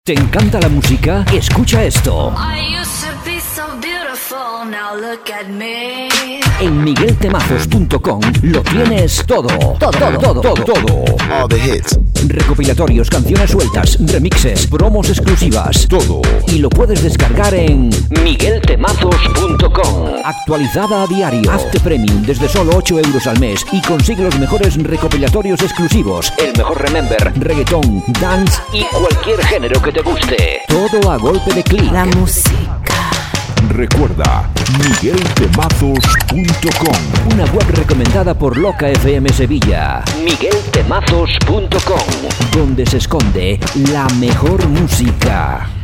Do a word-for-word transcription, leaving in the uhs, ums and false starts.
¿Te encanta la música? Escucha esto. En miguel temazos punto com lo tienes todo. Todo, todo, todo, todo, todo. All the hits. Recopilatorios, canciones sueltas, remixes, promos exclusivas. Todo. Y lo puedes descargar en miguel temazos punto com. Actualizada a diario. Hazte premium desde solo ocho euros al mes y consigue los mejores recopilatorios exclusivos. El mejor remember, reggaetón, dance y cualquier género que te guste. Todo a golpe de clic. La música. Recuerda, miguel temazos punto com. Una web recomendada por Loca F M Sevilla. miguel temazos punto com, donde se esconde la mejor música.